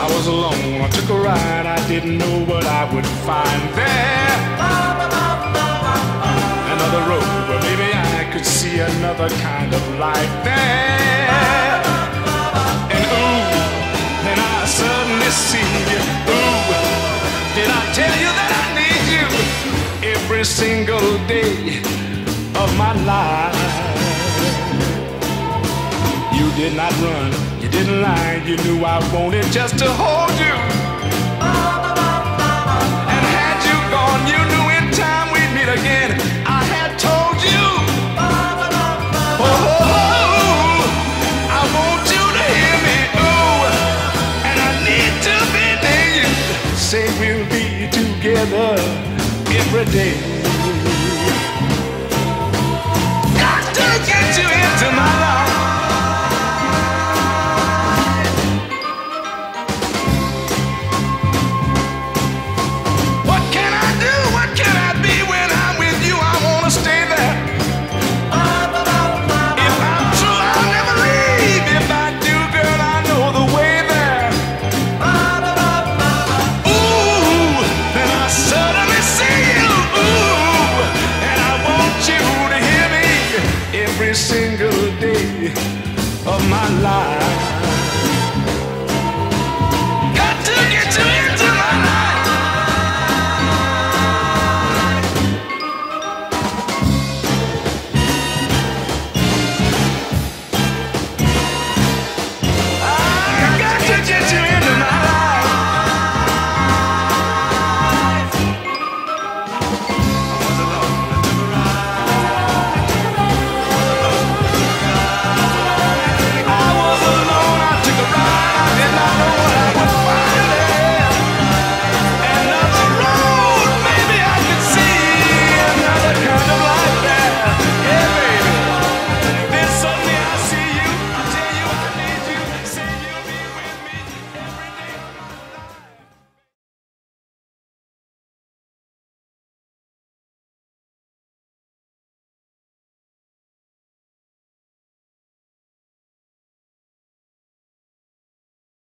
was alone, I took a ride, I didn't know what I would find there. Another road where maybe I could see another kind of life there. And ooh, then I suddenly see you. Ooh, did I tell you that I need you every single day of my life? You did not run, you didn't lie, you knew I wanted just to hold you. And had you gone, you knew in time we'd meet again. I had told you, oh, I want you to hear me, ooh, and I need to be near you. Say we'll be together every day. Got to get you into my life. Single day of my life.